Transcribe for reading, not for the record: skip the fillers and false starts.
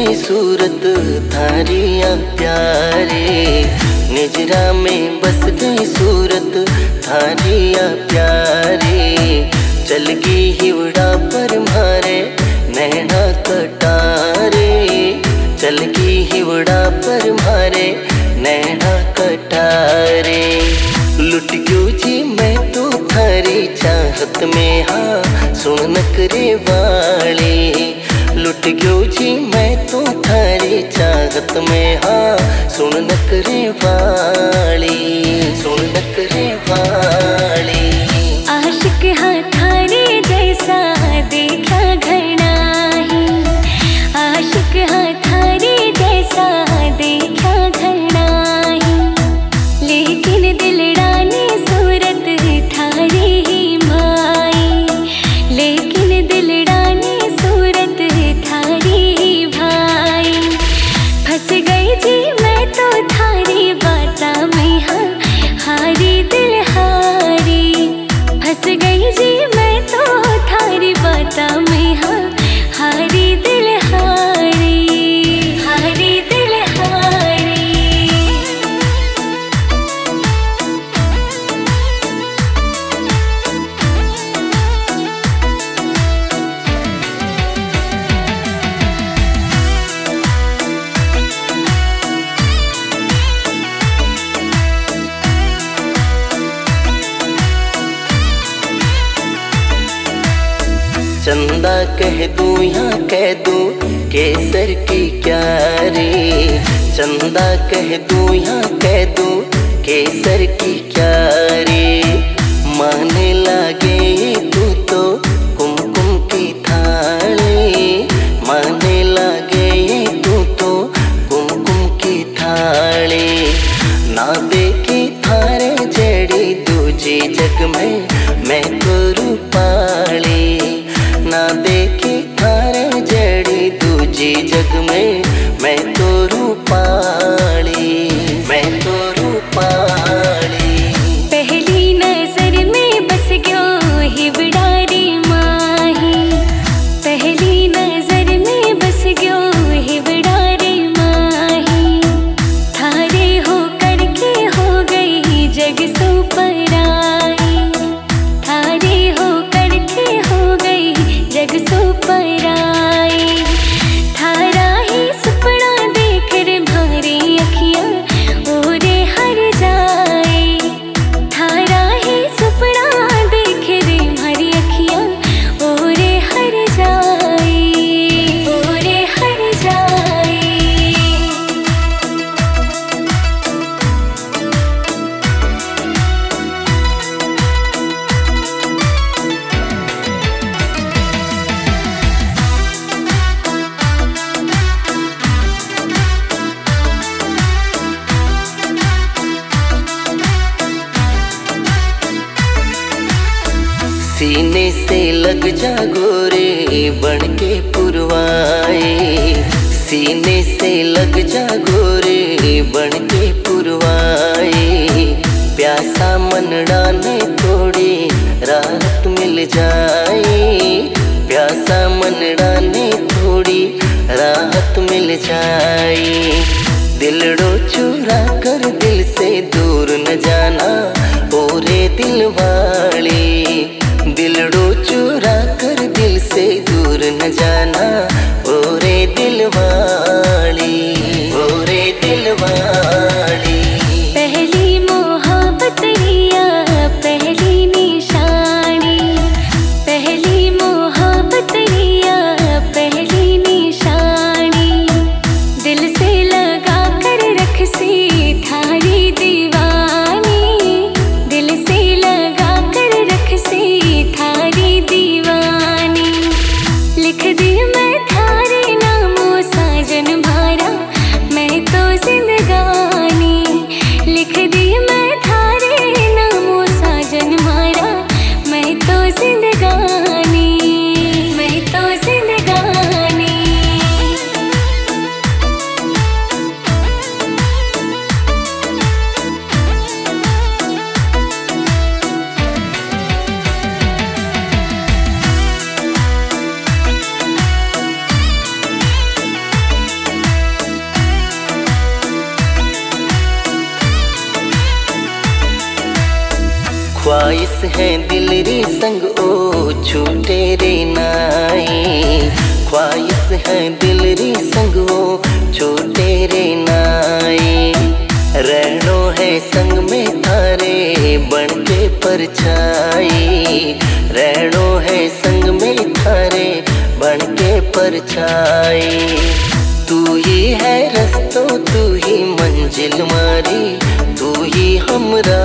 गई सूरत थारिया प्यारे, निजरा में बस गई सूरत थारिया प्यारे। चल गई हिवड़ा पर मारे नैना कटारे, चल गई हिवड़ा पर मारे नैना कटारे। लुट गयो जी मैं तो थारी चाहत में, हाँ सुन नखरे वाली। लुट गयो जी मैं तो थारी चाहत में, हाँ सुन नखरे वाली, सुन नखरे वाली। आशिक हाँ थारे जैसा देखा घना ही, आशिक हाँ थारे जैसा देखा घना ही। लेकिन दिलड़ाने सूरत थारी ही भाई, लेकिन दिलड़ाने सूरत थारी ही भाई। फंस गई जी मैं तो थारी बाता में, हाँ हारी दिल हारी। फंस गई जी मैं तो थारी बाता में, हाँ हारी दिल हारी, हारी दिल हारी। चंदा कह दूं या कह दूं केसर की क्या रे, चंदा कह दूं या कह दूं केसर की क्या रे। माने लागे तू तो कुमकुम की थाली, माने लागे तू तो कुमकुम की थाली। ना देखी थारे जड़ी दूजी जग में मैं तो रूपाली, ना देखी थारे जड़ी दूजी जग में मैं तो रूपाली, मैं तो रूपाली। पहली नजर में बस गयो हिवड़ारी माही, पहली नजर में बस गयो हिवड़ारी माही। थारे हो करके हो गई जग सो पराई, थारे हो करके हो गई जग सो पराई। थारा ही सपना देख रे भारी अखियां ओरे हर जाए, थारा ही सपना देख रे भारी अखियां ओरे हर जाए, ओरे हर जाए। सीने से लग जा गोरे बन के पुरवाए, सीने से लग जा गोरे बन के पुरवाए। प्यासा मनड़ा ने थोड़ी राहत मिल जाए, प्यासा मनड़ा ने थोड़ी राहत मिल जाए। दिलड़ो चुरा कर दिल से दूर न जाना ओरे दिल वाली, दिलड़ो चुरा कर दिल से दूर न जाना ओरे दिल वाली, ओरे दिल वाली। पहली मोहब्बत रिया पहली निशानी, पहली मोहब्बत रिया पहली निशानी। दिल से लगा कर रख ख्वाहिश है दिल री संग ओ छूटे रे नाई। ख्वाहिश है दिल री संग ओ छूटे रे नाई। रहनो है संग में थारे बन के परछाई। रहनो है संग में थारे बन के परछाई। तू ही है रस्तो तू ही मंजिल मारी, तू ही हमरा